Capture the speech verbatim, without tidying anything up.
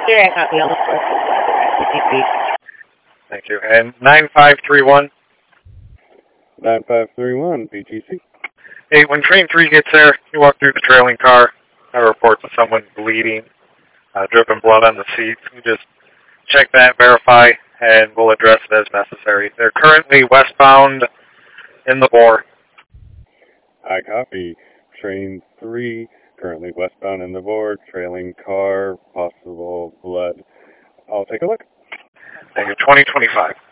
Here, I copy all the Thank you. And nine five three one. nine five three one, B T C. Hey, when train three gets there, you walk through the trailing car. I report to someone bleeding, uh, dripping blood on the seats. You just check that, verify, and we'll address it as necessary. They're currently westbound in the bore. I copy. Train three, currently westbound in the board, trailing car, possible blood. I'll take a look. Thank you. twenty twenty-five.